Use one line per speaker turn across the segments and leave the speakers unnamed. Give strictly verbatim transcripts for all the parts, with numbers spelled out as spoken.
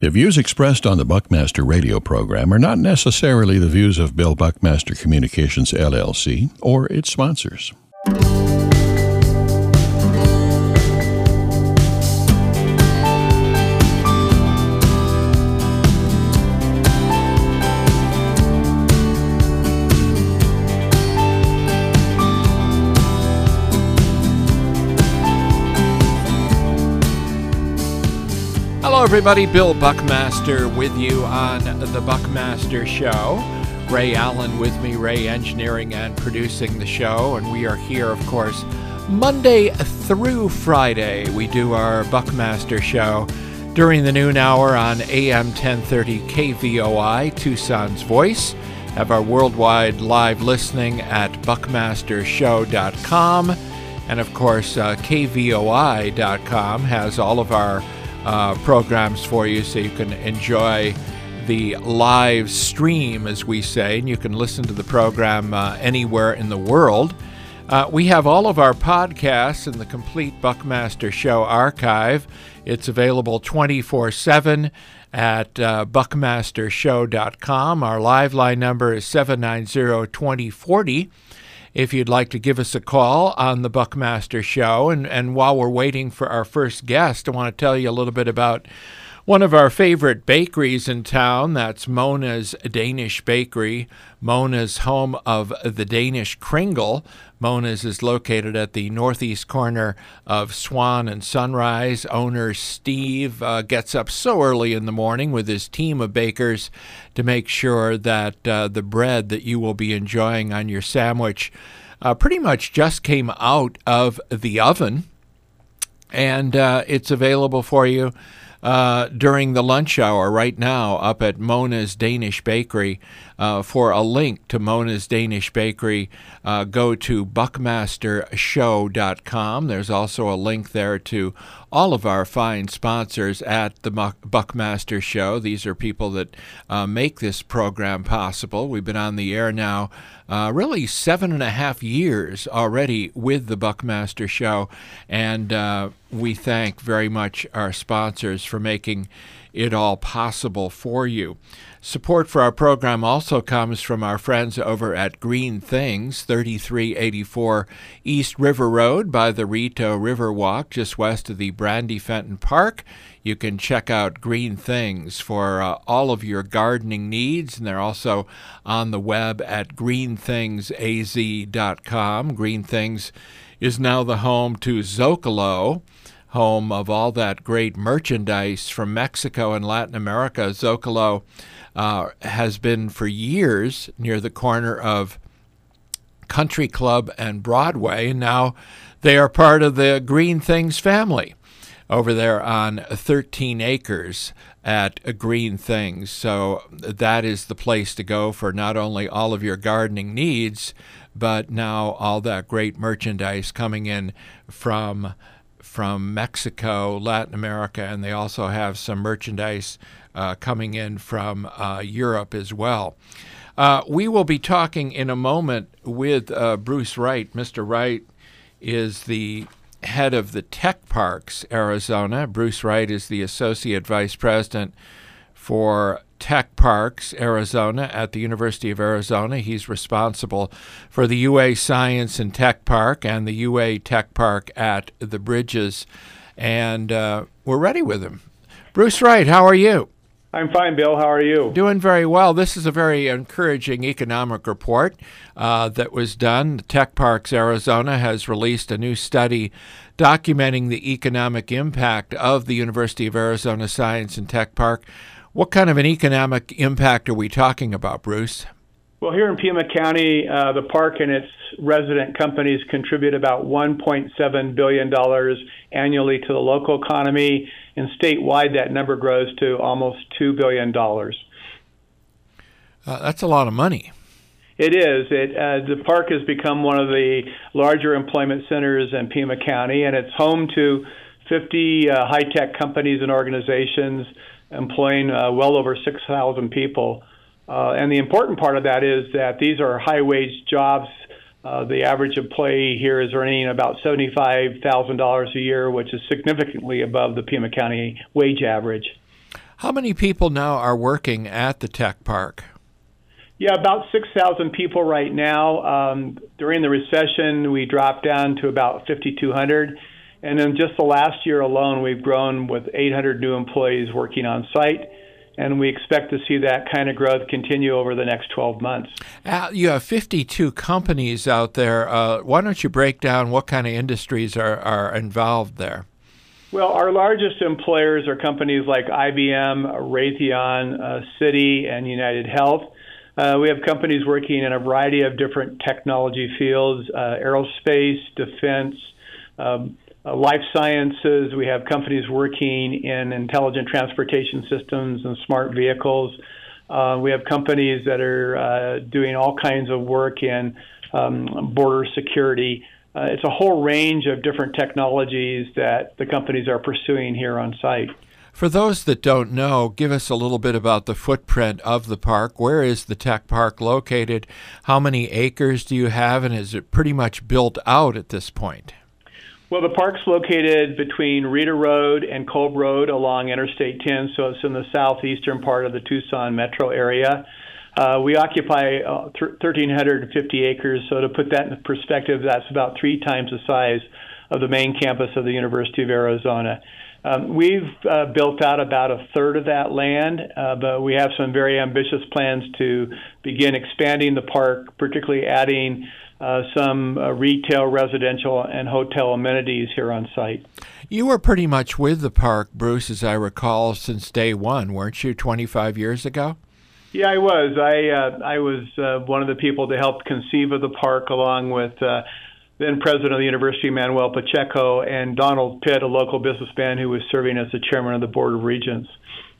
The views expressed on the Buckmaster radio program are not necessarily the views of Bill Buckmaster Communications, L L C, or its sponsors.
Hello, everybody. Bill Buckmaster with you on The Buckmaster Show. Ray Allen with me, Ray engineering and producing the show. And we are here, of course, Monday through Friday. We do our Buckmaster Show during the noon hour on A M ten thirty K V O I, Tucson's Voice. Have our worldwide live listening at buckmaster show dot com. And, of course, uh, K V O I dot com has all of our Uh, programs for you, so you can enjoy the live stream, as we say, and you can listen to the program uh, anywhere in the world. Uh, we have all of our podcasts in the complete Buckmaster Show archive. It's available twenty-four seven at uh, buckmaster show dot com. Our live line number is seven nine zero, two zero four zero. If you'd like to give us a call on the Buckmaster Show. And, and while we're waiting for our first guest, I want to tell you a little bit about one of our favorite bakeries in town. That's Mona's Danish Bakery. Mona's, home of the Danish Kringle. Mona's is located at the northeast corner of Swan and Sunrise. Owner Steve uh, gets up so early in the morning with his team of bakers to make sure that uh, the bread that you will be enjoying on your sandwich uh, pretty much just came out of the oven. And uh, it's available for you Uh, during the lunch hour right now up at Mona's Danish Bakery. Uh, for a link to Mona's Danish Bakery, uh, go to buckmaster show dot com. There's also a link there to all of our fine sponsors at the Buckmaster Show. These are people that uh, make this program possible. We've been on the air now uh, really seven and a half years already with the Buckmaster Show, and uh, we thank very much our sponsors for making it all possible for you. Support for our program also comes from our friends over at Green Things, thirty-three eighty-four East River Road by the Rito River Walk, just west of the Brandy Fenton Park. You can check out Green Things for uh, all of your gardening needs, and they're also on the web at green things a z dot com. Green Things is now the home to Zocalo, home of all that great merchandise from Mexico and Latin America. Zocalo uh, has been for years near the corner of Country Club and Broadway, and now they are part of the Green Things family over there on thirteen acres at Green Things. So that is the place to go for not only all of your gardening needs, but now all that great merchandise coming in from from Mexico, Latin America, and they also have some merchandise uh, coming in from uh, Europe as well. Uh, we will be talking in a moment with uh, Bruce Wright. Mister Wright is the head of the Tech Parks Arizona. Bruce Wright is the Associate Vice President for Tech Parks Arizona at the University of Arizona. He's responsible for the U A Science and Tech Park and the U A Tech Park at the Bridges. And uh, we're ready with him. Bruce Wright, how are you?
I'm fine, Bill. How are you?
Doing very well. This is a very encouraging economic report uh, that was done. Tech Parks Arizona has released a new study documenting the economic impact of the University of Arizona Science and Tech Park. What kind of an economic impact are we talking about, Bruce?
Well, here in Pima County, uh, the park and its resident companies contribute about one point seven billion dollars annually to the local economy, and statewide that number grows to almost two billion dollars.
Uh, that's a lot of money.
It is. It, uh, the park has become one of the larger employment centers in Pima County, and it's home to fifty uh, high-tech companies and organizations employing uh, well over six thousand people. Uh, and the important part of that is that these are high-wage jobs. Uh, the average employee here is earning about seventy-five thousand dollars a year, which is significantly above the Pima County wage average.
How many people now are working at the tech park?
Yeah, about six thousand people right now. Um, during the recession, we dropped down to about fifty-two hundred. And in just the last year alone, we've grown with eight hundred new employees working on site. And we expect to see that kind of growth continue over the next twelve months.
Uh, you have fifty-two companies out there. Uh, why don't you break down what kind of industries are, are involved there?
Well, our largest employers are companies like I B M, Raytheon, uh, Citi, and United Health. Uh, we have companies working in a variety of different technology fields, uh, aerospace, defense, um, uh, life sciences. We have companies working in intelligent transportation systems and smart vehicles. Uh, we have companies that are uh, doing all kinds of work in um, border security. Uh, it's a whole range of different technologies that the companies are pursuing here on site.
For those that don't know, give us a little bit about the footprint of the park. Where is the tech park located? How many acres do you have, and is it pretty much built out at this point?
Well, the park's located between Rita Road and Kolb Road along Interstate ten, so it's in the southeastern part of the Tucson metro area. Uh, we occupy uh, one thousand three hundred fifty acres, so to put that in perspective, that's about three times the size of the main campus of the University of Arizona. Um, we've uh, built out about a third of that land, uh, but we have some very ambitious plans to begin expanding the park, particularly adding uh, some uh, retail, residential, and hotel amenities here on site.
You were pretty much with the park, Bruce, as I recall, since day one, weren't you, twenty-five years ago?
Yeah, I was. I uh, I was uh, one of the people that helped conceive of the park, along with uh, then president of the university, Manuel Pacheco, and Donald Pitt, a local businessman who was serving as the chairman of the Board of Regents.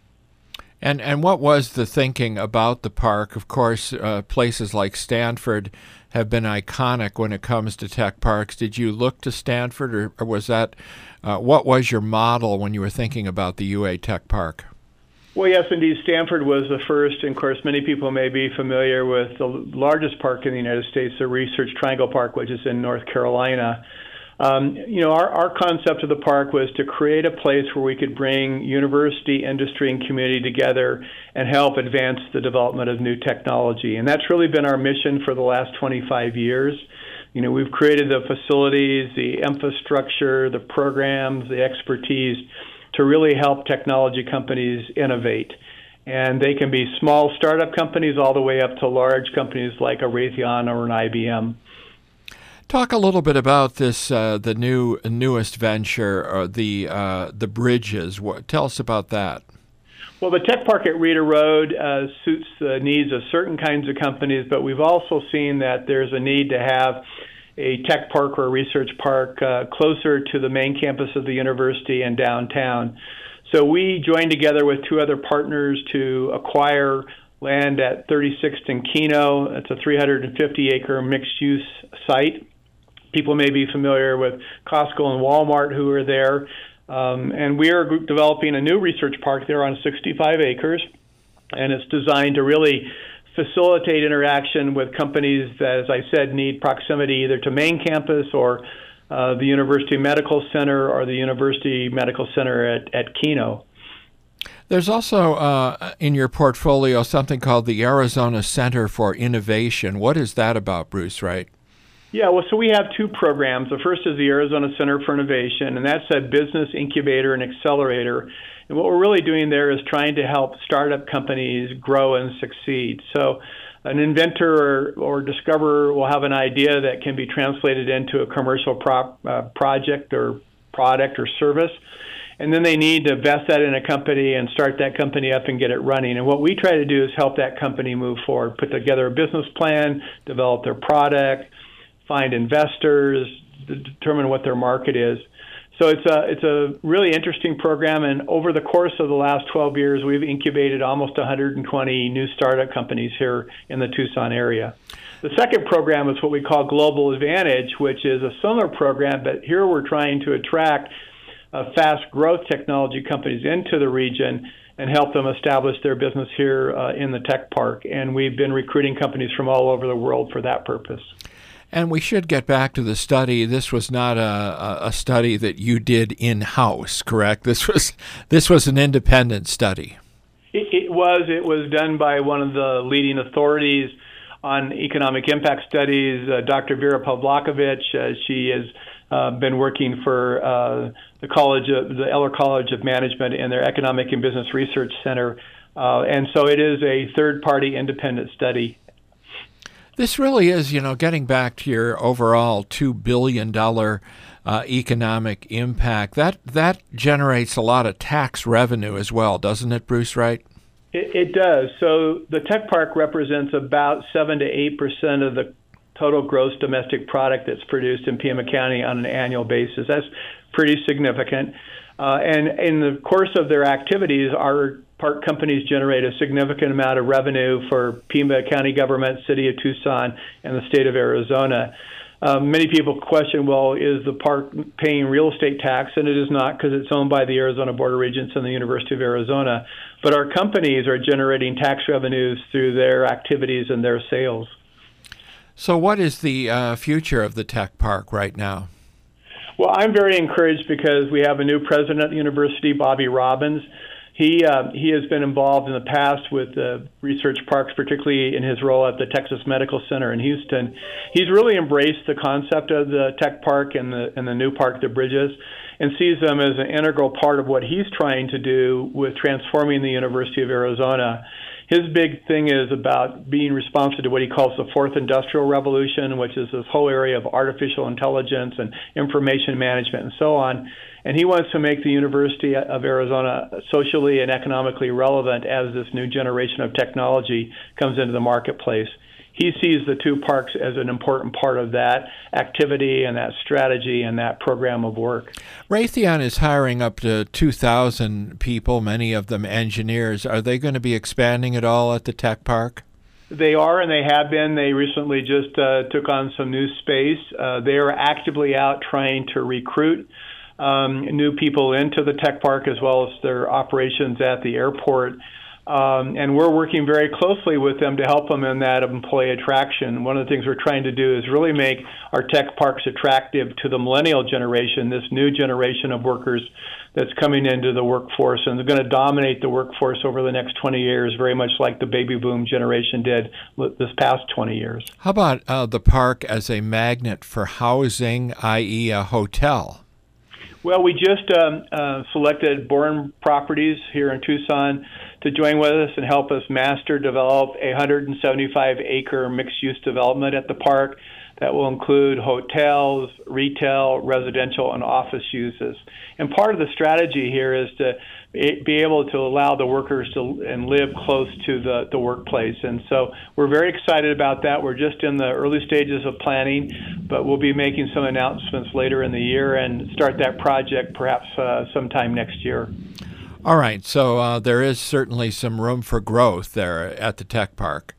And and what was the thinking about the park? Of course, uh, places like Stanford have been iconic when it comes to tech parks. Did you look to Stanford, or, or was that, uh, what was your model when you were thinking about the U A Tech Park?
Well, yes, indeed. Stanford was the first, and of course, many people may be familiar with the largest park in the United States, the Research Triangle Park, which is in North Carolina. Um, you know, our, our concept of the park was to create a place where we could bring university, industry, and community together and help advance the development of new technology. And that's really been our mission for the last twenty-five years. You know, we've created the facilities, the infrastructure, the programs, the expertise to really help technology companies innovate. And they can be small startup companies all the way up to large companies like a Raytheon or an I B M.
Talk a little bit about this, uh, the new newest venture, or the uh, the bridges. What, tell us about that.
Well, the Tech Park at Rita Road uh, suits the needs of certain kinds of companies, but we've also seen that there's a need to have a tech park or a research park uh, closer to the main campus of the university and downtown. So we joined together with two other partners to acquire land at thirty-sixth and Kino. It's a three hundred fifty acre mixed-use site. People may be familiar with Costco and Walmart who are there. Um, and we are developing a new research park there on sixty-five acres, and it's designed to really facilitate interaction with companies that, as I said, need proximity either to main campus or uh, the University Medical Center or the University Medical Center at, at Kino.
There's also uh, in your portfolio something called the Arizona Center for Innovation. What is that about, Bruce Wright?
Yeah, well, so we have two programs. The first is the Arizona Center for Innovation, and that's a business incubator and accelerator. And what we're really doing there is trying to help startup companies grow and succeed. So an inventor or, or discoverer will have an idea that can be translated into a commercial pro, uh, project or product or service. And then they need to invest that in a company and start that company up and get it running. And what we try to do is help that company move forward, put together a business plan, develop their product, find investors, determine what their market is. So it's a it's a really interesting program, and over the course of the last twelve years, we've incubated almost one hundred twenty new startup companies here in the Tucson area. The second program is what we call Global Advantage, which is a similar program, but here we're trying to attract uh, fast growth technology companies into the region and help them establish their business here uh, in the tech park. And we've been recruiting companies from all over the world for that purpose.
And we should get back to the study. This was not a, a study that you did in-house, correct? This was this was an independent study.
It, it was. It was done by one of the leading authorities on economic impact studies, uh, Doctor Vera Pavlakovich. Uh, she has uh, been working for uh, the College of the Eller College of Management and their Economic and Business Research Center, uh, and so it is a third-party independent study.
This really is, you know, getting back to your overall two billion dollars uh, economic impact. That that generates a lot of tax revenue as well, doesn't it, Bruce Wright?
It, it does. So the tech park represents about seven to eight percent of the total gross domestic product that's produced in Pima County on an annual basis. That's pretty significant. Uh, and in the course of their activities, our park companies generate a significant amount of revenue for Pima County government, City of Tucson, and the state of Arizona. Um, many people question, well, is the park paying real estate tax? And it is not, because it's owned by the Arizona Board of Regents and the University of Arizona. But our companies are generating tax revenues through their activities and their sales.
So what is the uh, future of the tech park right now?
Well, I'm very encouraged because we have a new president at the university, Bobby Robbins. He uh, he has been involved in the past with uh, research parks, particularly in his role at the Texas Medical Center in Houston. He's really embraced the concept of the tech park and the and the new park, the Bridges, and sees them as an integral part of what he's trying to do with transforming the University of Arizona. His big thing is about being responsive to what he calls the fourth industrial revolution, which is this whole area of artificial intelligence and information management and so on. And he wants to make the University of Arizona socially and economically relevant as this new generation of technology comes into the marketplace. He sees the two parks as an important part of that activity and that strategy and that program of work.
Raytheon is hiring up to two thousand people, many of them engineers. Are they going to be expanding at all at the tech park?
They are, and they have been. They recently just uh, took on some new space. Uh, they are actively out trying to recruit um, new people into the tech park as well as their operations at the airport. Um, and we're working very closely with them to help them in that employee attraction. One of the things we're trying to do is really make our tech parks attractive to the millennial generation, this new generation of workers that's coming into the workforce, and they're going to dominate the workforce over the next twenty years, very much like the baby boom generation did this past twenty years.
How about uh, the park as a magnet for housing, that is a hotel?
Well, we just um, uh, selected Bourne Properties here in Tucson to join with us and help us master develop a one hundred seventy-five acre mixed-use development at the park that will include hotels, retail, residential, and office uses. And part of the strategy here is to be able to allow the workers to and live close to the, the workplace. And so we're very excited about that. We're just in the early stages of planning, but we'll be making some announcements later in the year and start that project perhaps uh, sometime next year.
All right, so uh, there is certainly some room for growth there at the tech park.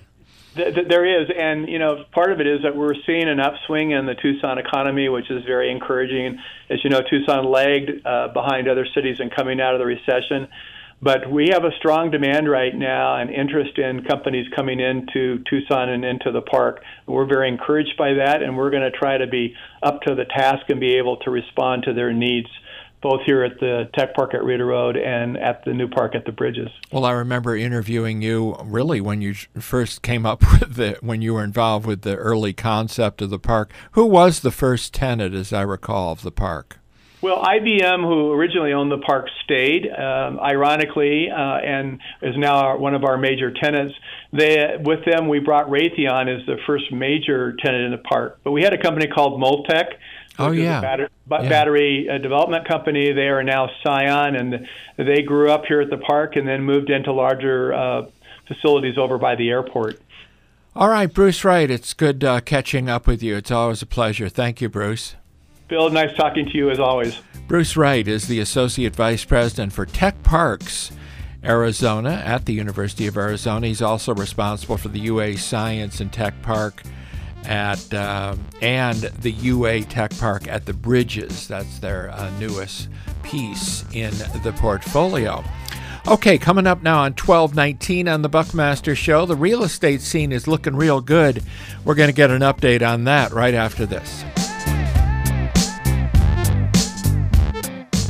There is, and you know, part of it is that we're seeing an upswing in the Tucson economy, which is very encouraging. As you know, Tucson lagged uh, behind other cities in coming out of the recession, but we have a strong demand right now and interest in companies coming into Tucson and into the park. We're very encouraged by that, and we're going to try to be up to the task and be able to respond to their needs, both here at the Tech Park at Reeder Road and at the new park at the Bridges.
Well, I remember interviewing you really when you first came up with the, when you were involved with the early concept of the park. Who was the first tenant, as I recall, of the park?
Well, I B M, who originally owned the park, stayed, um, ironically, uh, and is now our, one of our major tenants. They, with them, we brought Raytheon as the first major tenant in the park. But we had a company called Moltec,
Oh, yeah.
a batter,
yeah.
battery uh, development company. They are now Scion, and they grew up here at the park and then moved into larger uh, facilities over by the airport.
All right, Bruce Wright, it's good uh, catching up with you. It's always a pleasure. Thank you, Bruce.
Bill, nice talking to you as always.
Bruce Wright is the Associate Vice President for Tech Parks Arizona at the University of Arizona. He's also responsible for the U A Science and Tech Park at uh, and the U A Tech Park at the Bridges. That's their uh, newest piece in the portfolio. Okay, coming up now on twelve nineteen on the Buckmaster Show, the real estate scene is looking real good. We're going to get an update on that right after this.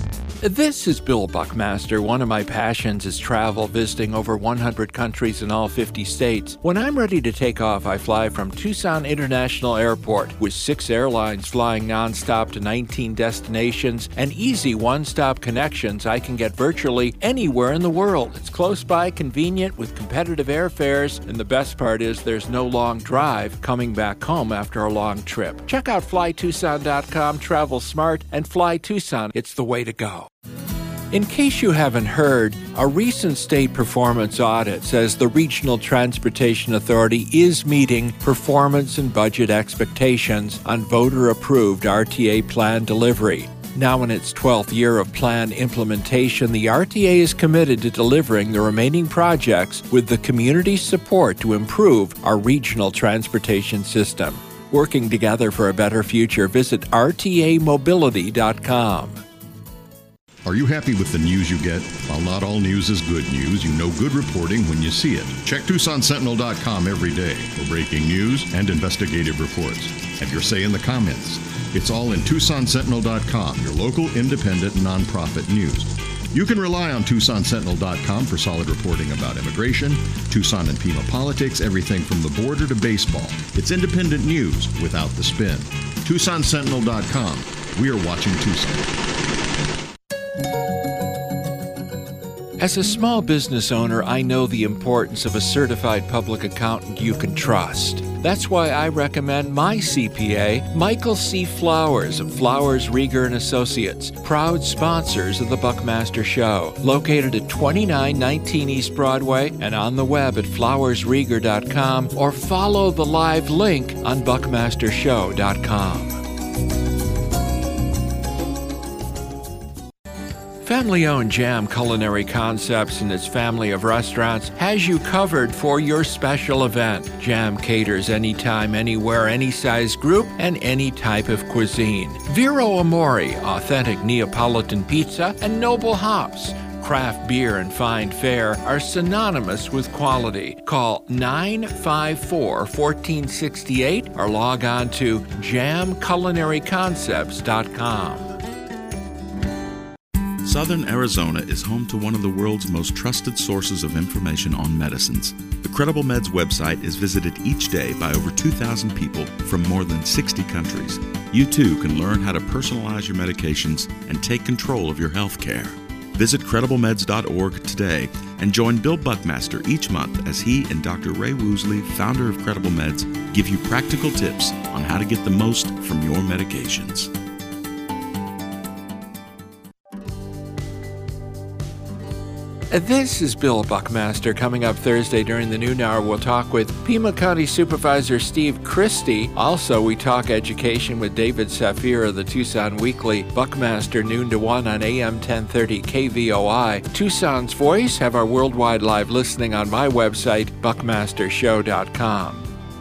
This is Bill Buckmaster. One of my passions is travel, visiting over one hundred countries in all fifty states. When I'm ready to take off, I fly from Tucson International Airport with six airlines flying nonstop to nineteen destinations and easy one-stop connections. I can get virtually anywhere in the world. It's close by, convenient, with competitive airfares, and the best part is there's no long drive coming back home after a long trip. Check out fly tucson dot com, travel smart, and Fly Tucson. It's the way to go. In case you haven't heard, a recent state performance audit says the Regional Transportation Authority is meeting performance and budget expectations on voter-approved R T A plan delivery. Now in its twelfth year of plan implementation, the R T A is committed to delivering the remaining projects with the community's support to improve our regional transportation system. Working together for a better future, visit R T A mobility dot com.
Are you happy with the news you get? While not all news is good news, you know good reporting when you see it. Check Tucson Sentinel dot com every day for breaking news and investigative reports. Have your say in the comments. It's all in Tucson Sentinel dot com, your local independent nonprofit news. You can rely on Tucson Sentinel dot com for solid reporting about immigration, Tucson and Pima politics, everything from the border to baseball. It's independent news without the spin. Tucson Sentinel dot com. We are watching Tucson.
As a small business owner, I know the importance of a certified public accountant you can trust. That's why I recommend my C P A, Michael C. Flowers of Flowers, Rieger and Associates, proud sponsors of the Buckmaster Show, located at twenty-nine nineteen East Broadway and on the web at flowers rieger dot com, or follow the live link on buckmaster show dot com. Family-owned Jam Culinary Concepts and its family of restaurants has you covered for your special event. Jam caters anytime, anywhere, any size group, and any type of cuisine. Vero Amore, authentic Neapolitan pizza, and Noble Hops, craft beer and fine fare, are synonymous with quality. Call nine five four, one four six eight or log on to jam culinary concepts dot com.
Southern Arizona is home to one of the world's most trusted sources of information on medicines. The Credible Meds website is visited each day by over two thousand people from more than sixty countries. You too can learn how to personalize your medications and take control of your health care. Visit credible meds dot org today and join Bill Buckmaster each month as he and Doctor Ray Woosley, founder of Credible Meds, give you practical tips on how to get the most from your medications.
This is Bill Buckmaster. Coming up Thursday during the noon hour, we'll talk with Pima County Supervisor Steve Christie. Also, we talk education with David Safir of the Tucson Weekly. Buckmaster, noon to one on A M ten thirty K V O I. Tucson's Voice, have our worldwide live listening on my website, buckmaster show dot com.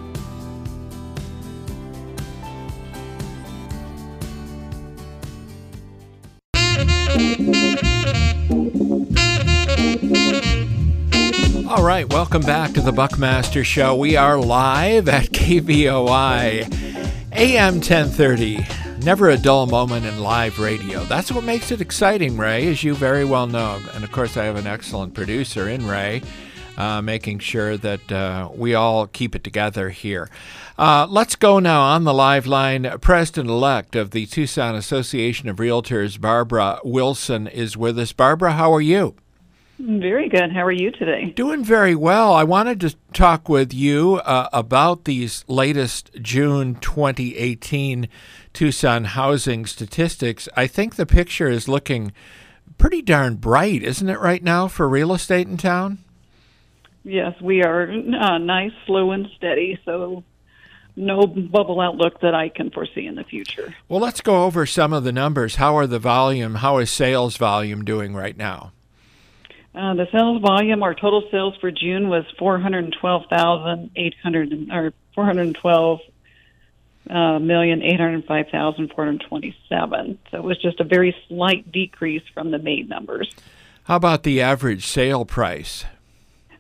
All right, welcome back to the Buckmaster Show. We are live at K V O I, A M ten thirty. Never a dull moment in live radio. That's what makes it exciting, Ray, as you very well know. And, of course, I have an excellent producer in Ray, uh, making sure that uh, we all keep it together here. Uh, let's go now on the live line. President-elect of the Tucson Association of Realtors, Barbara Wilson, is with us. Barbara, how are you?
Very good. How are you today?
Doing very well. I wanted to talk with you uh, about these latest June twenty eighteen Tucson housing statistics. I think the picture is looking pretty darn bright, isn't it, right now for real estate in town?
Yes, we are uh, nice, slow, and steady, so no bubble outlook that I can foresee in the future.
Well, let's go over some of the numbers. How are the volume, how is sales volume doing right now?
Uh, the sales volume, our total sales for June was four hundred twelve thousand eight hundred, or four hundred twelve uh, million eight hundred five thousand four hundred twenty-seven. So it was just a very slight decrease from the May numbers.
How about the average sale price?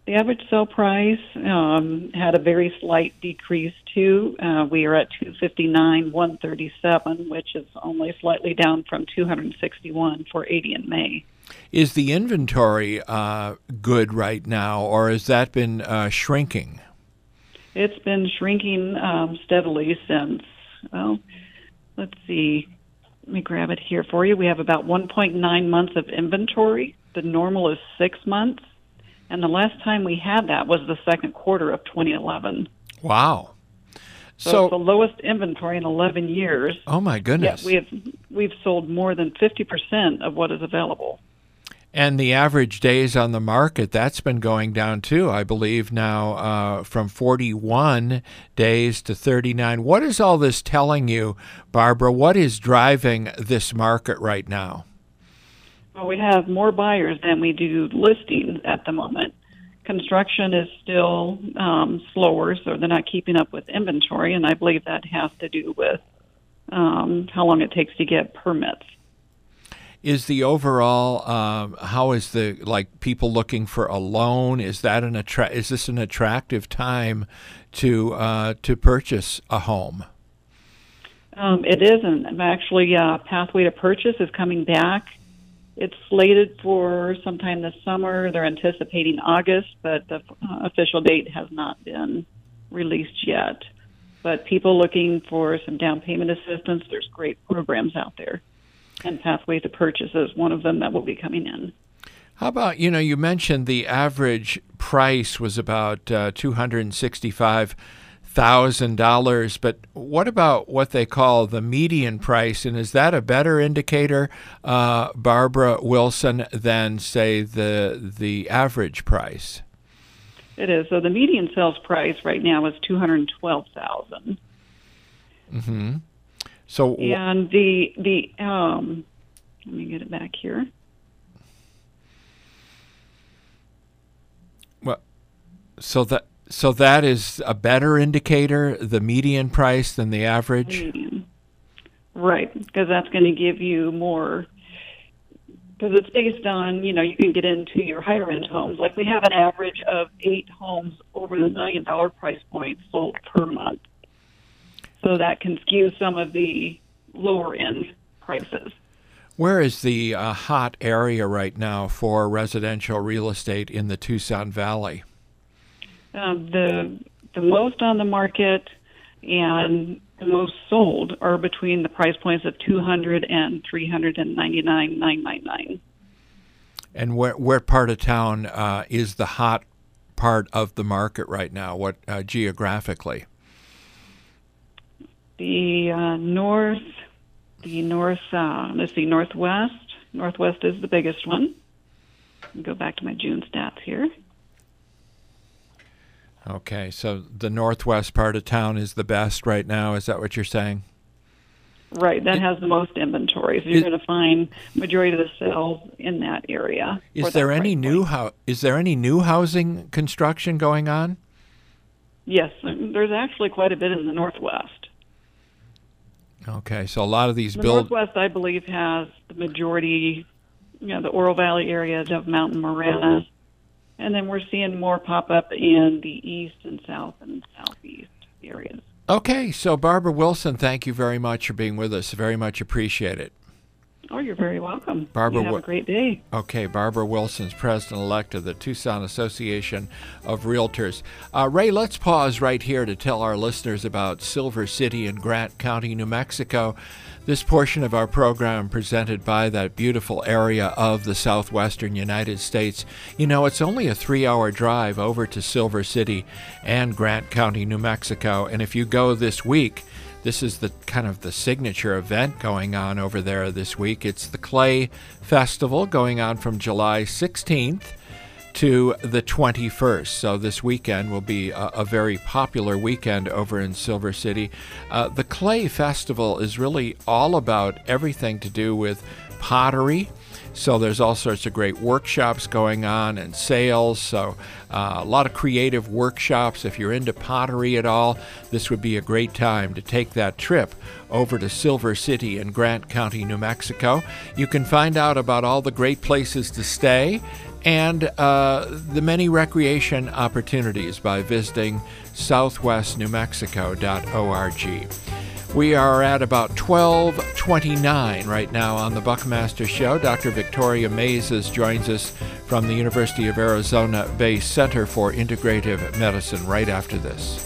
The average sale price um, had a very slight decrease too. Uh, we are at two fifty-nine one thirty-seven, which is only slightly down from two sixty-one four eighty in May.
Is the inventory uh, good right now, or has that been uh, shrinking?
It's been shrinking um, steadily since, well, let's see. Let me grab it here for you. We have about one point nine months of inventory. The normal is six months. And the last time we had that was the second quarter of twenty eleven.
Wow.
So,
So
it's the lowest inventory in eleven years.
oh, my goodness.
Yet we have, we've sold more than fifty percent of what is available.
And the average days on the market, that's been going down too, I believe, now uh, from forty-one days to thirty-nine. What is all this telling you, Barbara? What is driving this market right now?
Well, we have more buyers than we do listings at the moment. Construction is still um, slower, so they're not keeping up with inventory, and I believe that has to do with um, how long it takes to get permits.
Is the overall um, how is the like people looking for a loan? Is that an attra- Is this an attractive time to uh, to purchase a home?
Um, it isn't. Actually, uh, Pathway to Purchase is coming back. It's slated for sometime this summer. They're anticipating August, but the uh, official date has not been released yet. But people looking for some down payment assistance, there's great programs out there. And Pathway to Purchase is one of them that will be coming in.
How about, you know, you mentioned the average price was about uh, two hundred sixty-five thousand dollars, but what about what they call the median price? And is that a better indicator, uh, Barbara Wilson, than, say, the the average price?
It is. So the median sales price right now is two hundred twelve thousand dollars.
Mm-hmm. So,
and the the um, let me get it back here.
Well, so that so that is a better indicator, the median price, than the average.
Median. Right, because that's going to give you more. Because it's based on, you know, you can get into your higher end homes. Like we have an average of eight homes over the million dollar price point sold per month. So that can skew some of the lower end prices.
Where is the uh, hot area right now for residential real estate in the Tucson Valley?
Um, the the most on the market and the most sold are between the price points of two hundred and three hundred and ninety nine nine nine nine.
And where where part of town uh, is the hot part of the market right now? What uh, geographically?
The uh, north, the north, uh, let's see, northwest. Northwest is the biggest one. Go back to my June stats here.
Okay, so the northwest part of town is the best right now. Is that what you're saying?
Right, that it, has the most inventory. So you're going to find majority of the sales in that area.
Is there any new ho- Is there any new housing construction going on?
Yes, there's actually quite a bit in the northwest.
Okay, so a lot of these
the
build.
Northwest, I believe, has the majority. You know, the Oro Valley area, Dove Mountain, Marana. And then we're seeing more pop up in the east and south and southeast areas.
Okay, so Barbara Wilson, thank you very much for being with us. Very much appreciate it.
Oh, you're very welcome.
Barbara,
you have a great day.
Okay, Barbara Wilson's president-elect of the Tucson Association of Realtors. Uh, Ray, let's pause right here to tell our listeners about Silver City in Grant County, New Mexico. This portion of our program presented by that beautiful area of the southwestern United States. You know, it's only a three-hour drive over to Silver City and Grant County, New Mexico. And if you go this week, this is the kind of the signature event going on over there this week. It's the Clay Festival going on from July sixteenth to the twenty-first. So this weekend will be a, a very popular weekend over in Silver City. Uh, the Clay Festival is really all about everything to do with pottery. So there's all sorts of great workshops going on and sales. So uh, a lot of creative workshops. If you're into pottery at all, this would be a great time to take that trip over to Silver City in Grant County, New Mexico. You can find out about all the great places to stay and uh, the many recreation opportunities by visiting southwest new mexico dot org. We are at about twelve twenty-nine right now on the Buckmaster Show. Doctor Victoria Maizes joins us from the University of Arizona Bay Center for Integrative Medicine right after this.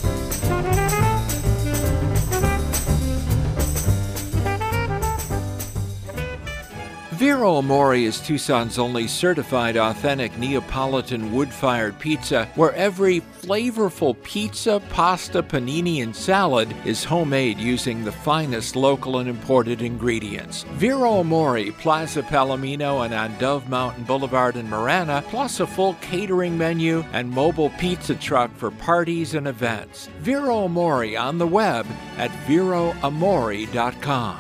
Vero Amore is Tucson's only certified authentic Neapolitan wood-fired pizza, where every flavorful pizza, pasta, panini, and salad is homemade using the finest local and imported ingredients. Vero Amore, Plaza Palomino and on Dove Mountain Boulevard in Marana, plus a full catering menu and mobile pizza truck for parties and events. Vero Amore on the web at vero amore dot com.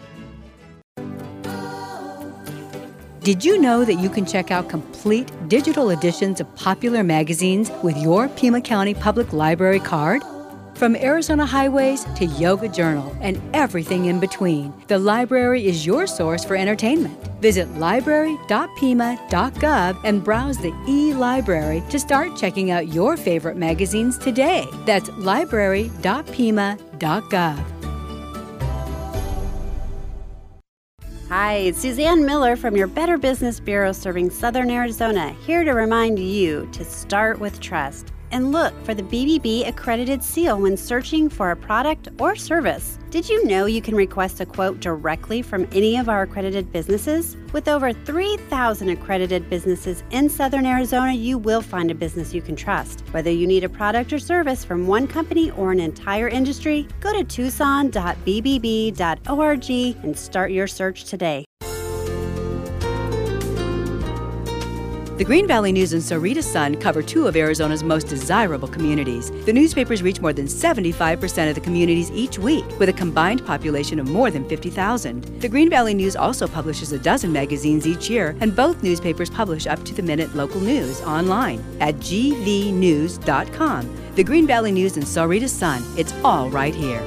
Did you know that you can check out complete digital editions of popular magazines with your Pima County Public Library card? From Arizona Highways to Yoga Journal and everything in between, the library is your source for entertainment. Visit library dot pima dot gov and browse the e-library to start checking out your favorite magazines today. That's library dot pima dot gov.
Hi, it's Suzanne Miller from your Better Business Bureau serving Southern Arizona, here to remind you to start with trust and look for the B B B accredited seal when searching for a product or service. Did you know you can request a quote directly from any of our accredited businesses? With over three thousand accredited businesses in Southern Arizona, you will find a business you can trust. Whether you need a product or service from one company or an entire industry, go to tucson dot b b b dot org and start your search today.
The Green Valley News and Sahuarita Sun cover two of Arizona's most desirable communities. The newspapers reach more than seventy-five percent of the communities each week, with a combined population of more than fifty thousand. The Green Valley News also publishes a dozen magazines each year, and both newspapers publish up-to-the-minute local news online at g v news dot com. The Green Valley News and Sahuarita Sun, it's all right here.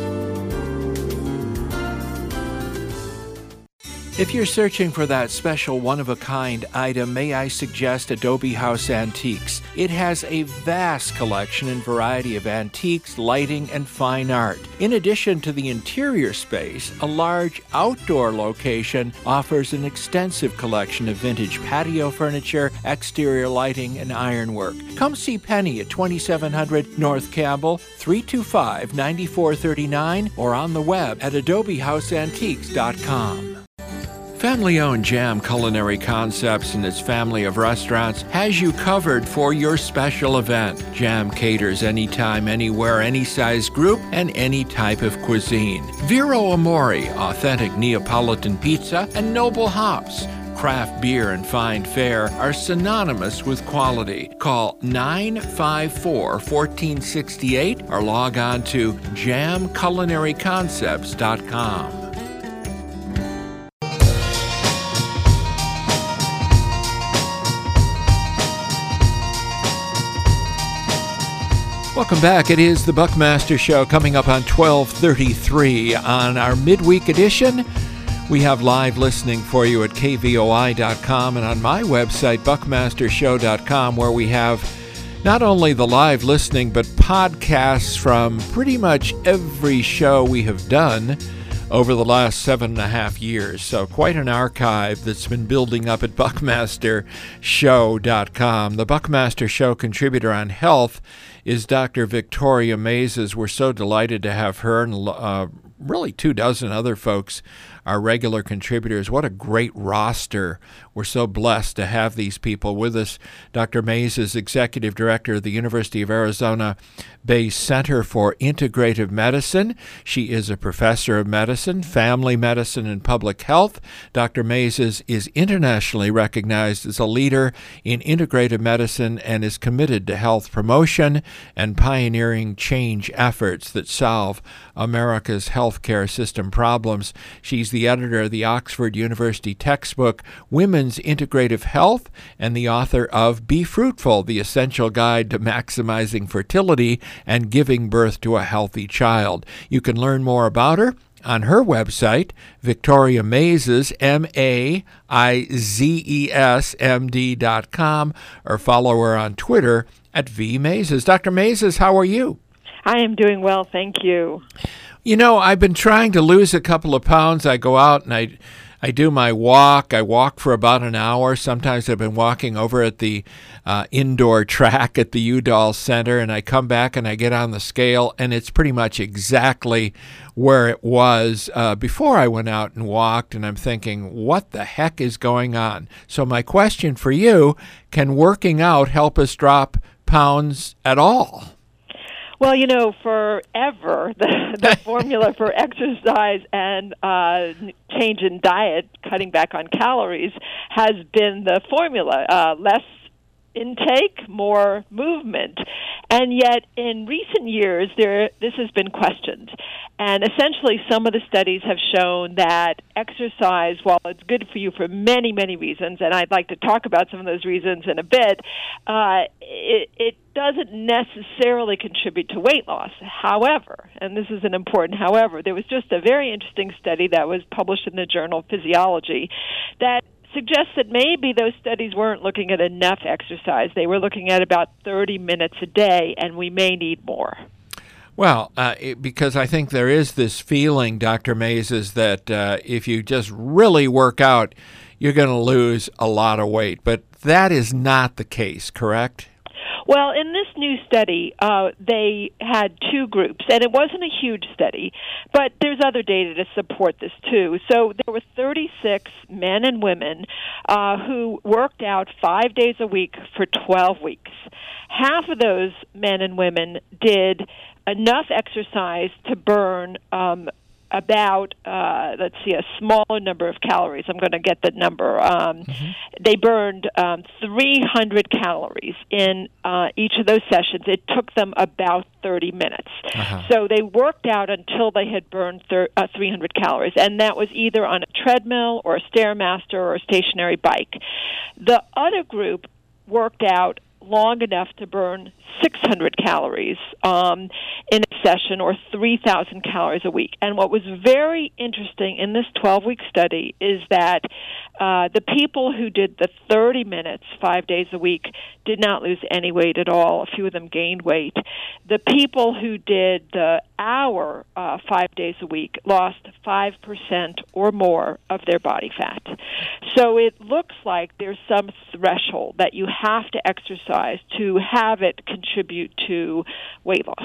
If you're searching for that special one-of-a-kind item, may I suggest Adobe House Antiques. It has a vast collection and variety of antiques, lighting, and fine art. In addition to the interior space, a large outdoor location offers an extensive collection of vintage patio furniture, exterior lighting, and ironwork. Come see Penny at twenty-seven hundred North Campbell, three two five, nine four three nine, or on the web at adobe house antiques dot com. Family-owned Jam Culinary Concepts and its family of restaurants has you covered for your special event. Jam caters anytime, anywhere, any size group, and any type of cuisine. Vero Amore, authentic Neapolitan pizza, and Noble Hops, craft beer and fine fare, are synonymous with quality. Call nine five four, one four six eight or log on to jam culinary concepts dot com. Welcome back. It is the Buckmaster Show coming up on twelve thirty-three. On our midweek edition, we have live listening for you at k v o i dot com and on my website, buckmaster show dot com, where we have not only the live listening, but podcasts from pretty much every show we have done over the last seven and a half years. So quite an archive that's been building up at buckmaster show dot com. The Buckmaster Show contributor on health is Doctor Victoria Maizes. We're so delighted to have her and uh, really two dozen other folks, our regular contributors. What a great roster. We're so blessed to have these people with us. Doctor Maizes, Executive Director of the University of Arizona Bay Center for Integrative Medicine. She is a professor of medicine, family medicine, and public health. Doctor Maizes is internationally recognized as a leader in integrative medicine and is committed to health promotion and pioneering change efforts that solve America's healthcare system problems. She's the editor of the Oxford University textbook, Women's Integrative Health, and the author of Be Fruitful, the Essential Guide to Maximizing Fertility and Giving Birth to a Healthy Child. You can learn more about her on her website, Victoria Maizes, M A I Z E S M D dot com, or follow her on Twitter at V Maizes. Doctor Maizes, how are you?
I am doing well, thank you.
You know, I've been trying to lose a couple of pounds. I go out and I I do my walk. I walk for about an hour. Sometimes I've been walking over at the uh, indoor track at the Udall Center, and I come back and I get on the scale, and it's pretty much exactly where it was uh, before I went out and walked, and I'm thinking, what the heck is going on? So my question for you, can working out help us drop pounds at all?
Well, you know, forever, the, the formula for exercise and uh, change in diet, cutting back on calories, has been the formula. Uh, less intake, more movement. And yet, in recent years, there this has been questioned. And essentially, some of the studies have shown that exercise, while it's good for you for many, many reasons, and I'd like to talk about some of those reasons in a bit, uh, it, it doesn't necessarily contribute to weight loss. However, and this is an important however, there was just a very interesting study that was published in the journal Physiology that suggests that maybe those studies weren't looking at enough exercise. They were looking at about thirty minutes a day, and we may need more.
Well, uh, it, because I think there is this feeling, Doctor Maizes, that uh, if you just really work out, you're going to lose a lot of weight. But that is not the case, correct?
Well, in this new study, uh, they had two groups, and it wasn't a huge study, but there's other data to support this too. So there were thirty-six men and women uh, who worked out five days a week for twelve weeks. Half of those men and women did enough exercise to burn um, about, uh, let's see, a smaller number of calories. I'm going to get the number. Um, mm-hmm. They burned um, three hundred calories in uh, each of those sessions. It took them about thirty minutes. Uh-huh. So they worked out until they had burned thir- uh, three hundred calories, and that was either on a treadmill or a Stairmaster or a stationary bike. The other group worked out long enough to burn six hundred calories um, in a session, or three thousand calories a week. And what was very interesting in this twelve-week study is that uh, the people who did the thirty minutes, five days a week, did not lose any weight at all. A few of them gained weight. The people who did the hour, uh, five days a week, lost five percent or more of their body fat. So it looks like there's some threshold that you have to exercise to have it contribute to weight loss.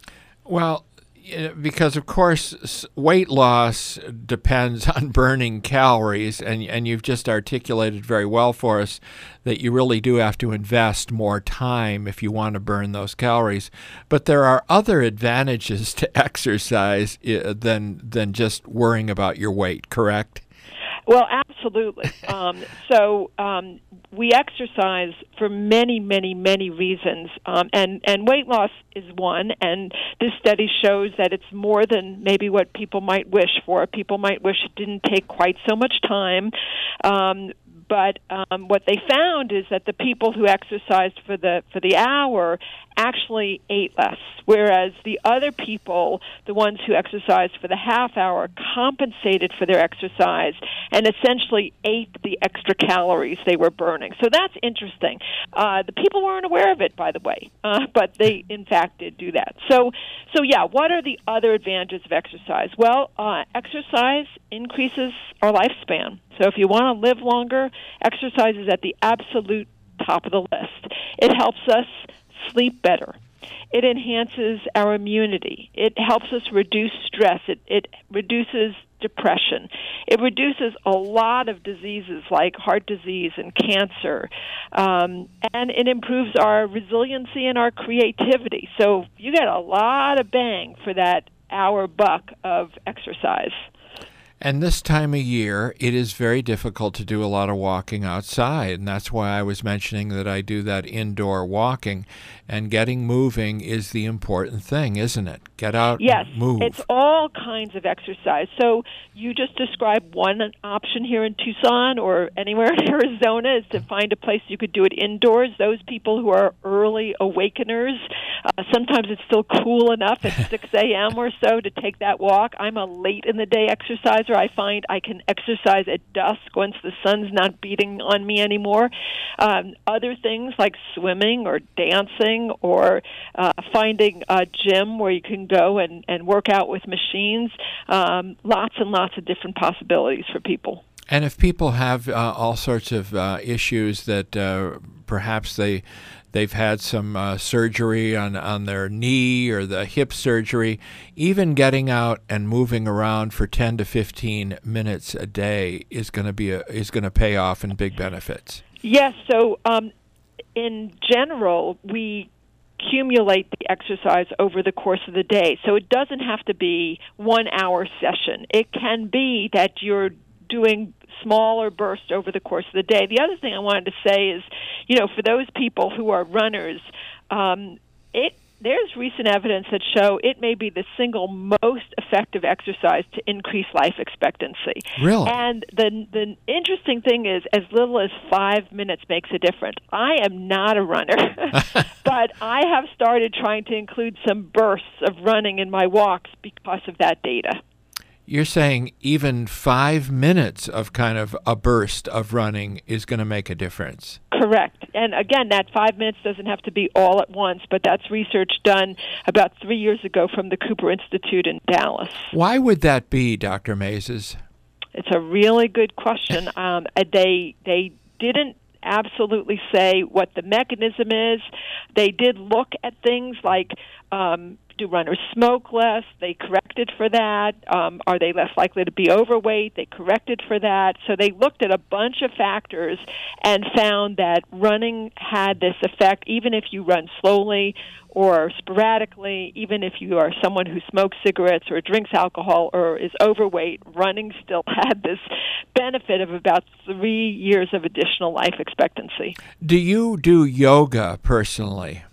Well, because of course weight loss depends on burning calories, and and you've just articulated very well for us that you really do have to invest more time if you want to burn those calories. But there are other advantages to exercise than than just worrying about your weight, correct?
Well, absolutely. um, so um, we exercise for many, many, many reasons, um, and, and weight loss is one, and this study shows that it's more than maybe what people might wish for. People might wish it didn't take quite so much time, um, but um, what they found is that the people who exercised for the for the hour actually ate less, whereas the other people, the ones who exercised for the half hour, compensated for their exercise and essentially ate the extra calories they were burning. So that's interesting. Uh, the people weren't aware of it, by the way, uh, but they, in fact, did do that. So, so yeah, what are the other advantages of exercise? Well, uh, exercise increases our lifespan. So if you want to live longer, exercise is at the absolute top of the list. It helps us sleep better. It enhances our immunity. It helps us reduce stress. It, it reduces depression. It reduces a lot of diseases like heart disease and cancer. Um, and it improves our resiliency and our creativity. So you get a lot of bang for that hour buck of exercise.
And this time of year, it is very difficult to do a lot of walking outside, and that's why I was mentioning that I do that indoor walking. And getting moving is the important thing, isn't it? Get out
yes,
and move.
It's all kinds of exercise. So you just described one option here in Tucson or anywhere in Arizona is to find a place you could do it indoors. Those people who are early awakeners, uh, sometimes it's still cool enough at six a.m. or so to take that walk. I'm a late-in-the-day exerciser. I find I can exercise at dusk once the sun's not beating on me anymore. Um, other things like swimming or dancing or uh, finding a gym where you can go and, and work out with machines, um, lots and lots of different possibilities for people.
And if people have uh, all sorts of uh, issues that uh, perhaps they they've had some uh, surgery on, on their knee or the hip surgery, even getting out and moving around for ten to fifteen minutes a day is going to be a, is going to pay off in big benefits.
Yes. So um, in general, we accumulate the exercise over the course of the day. So it doesn't have to be one hour session. It can be that you're doing smaller bursts over the course of the day. The other thing I wanted to say is, you know, for those people who are runners, um, it there's recent evidence that show it may be the single most effective exercise to increase life expectancy.
Really?
And the the interesting thing is, as little as five minutes makes a difference. I am not a runner, but I have started trying to include some bursts of running in my walks because of that data.
You're saying even five minutes of kind of a burst of running is going to make a difference.
Correct. And again, that five minutes doesn't have to be all at once, but that's research done about three years ago from the Cooper Institute in Dallas.
Why would that be, Doctor Mazes?
It's a really good question. Um, they they didn't absolutely say what the mechanism is. They did look at things like um, do runners smoke less? They corrected for that. Um, are they less likely to be overweight? They corrected for that. So they looked at a bunch of factors and found that running had this effect, even if you run slowly or sporadically, even if you are someone who smokes cigarettes or drinks alcohol or is overweight, running still had this benefit of about three years of additional life expectancy.
Do you do yoga personally?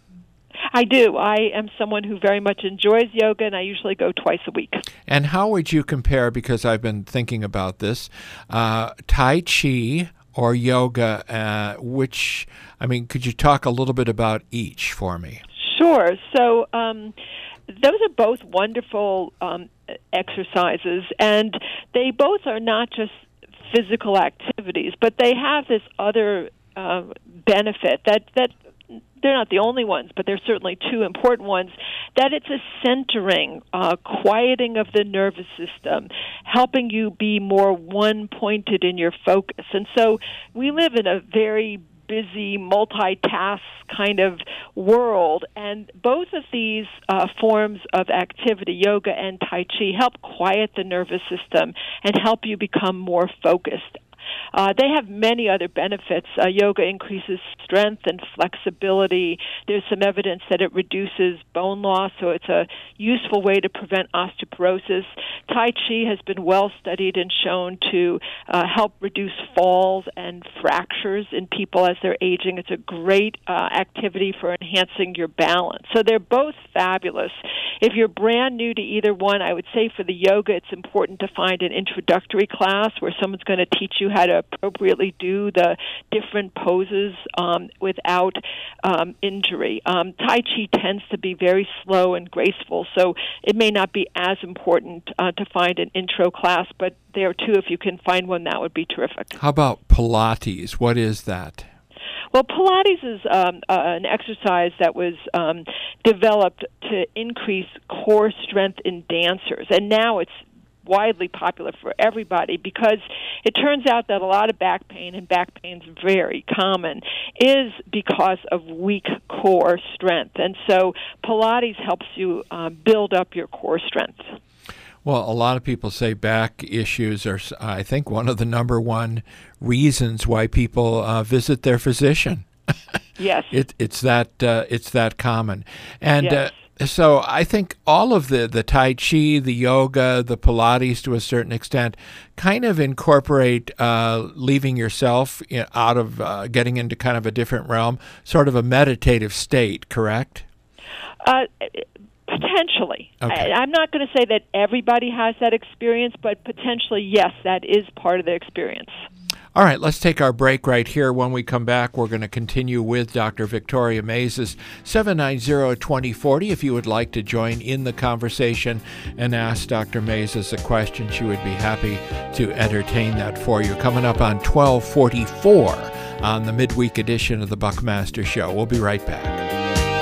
I do. I am someone who very much enjoys yoga, and I usually go twice a week.
And how would you compare, because I've been thinking about this, uh, Tai Chi or yoga, uh, which, I mean, could you talk a little bit about each for me?
Sure. So um, those are both wonderful um, exercises, and they both are not just physical activities, but they have this other uh, benefit that that they're not the only ones, but they're certainly two important ones, that it's a centering, uh, quieting of the nervous system, helping you be more one-pointed in your focus. And so we live in a very busy, multitask kind of world, and both of these uh, forms of activity, yoga and Tai Chi, help quiet the nervous system and help you become more focused. Uh, they have many other benefits. Uh, yoga increases strength and flexibility. There's some evidence that it reduces bone loss, so it's a useful way to prevent osteoporosis. Tai Chi has been well studied and shown to uh, help reduce falls and fractures in people as they're aging. It's a great uh, activity for enhancing your balance. So they're both fabulous. If you're brand new to either one, I would say for the yoga, it's important to find an introductory class where someone's going to teach you how to appropriately do the different poses um, without um, injury. Um, Tai Chi tends to be very slow and graceful, so it may not be as important uh, to find an intro class, but there too, if you can find one, that would be terrific.
How about Pilates? What is that?
Well, Pilates is um, uh, an exercise that was um, developed to increase core strength in dancers, and now it's widely popular for everybody because it turns out that a lot of back pain, and back pain is very common, is because of weak core strength. And so Pilates helps you uh, build up your core strength.
Well, a lot of people say back issues are, I think, one of the number one reasons why people uh, visit their physician.
Yes.
It, it's that uh, it's that common. And
yes.
uh, So I think all of the, the Tai Chi, the yoga, the Pilates to a certain extent kind of incorporate uh, leaving yourself out of uh, getting into kind of a different realm, sort of a meditative state, correct?
Uh, potentially.
Okay.
I, I'm not going to say that everybody has that experience, but potentially, yes, that is part of the experience.
All right, let's take our break right here. When we come back, we're going to continue with Doctor Victoria Maizes. seven nine zero, two zero four zero if you would like to join in the conversation and ask Doctor Maizes a question. She would be happy to entertain that for you. Coming up on twelve forty-four on the midweek edition of the Buckmaster Show. We'll be right back.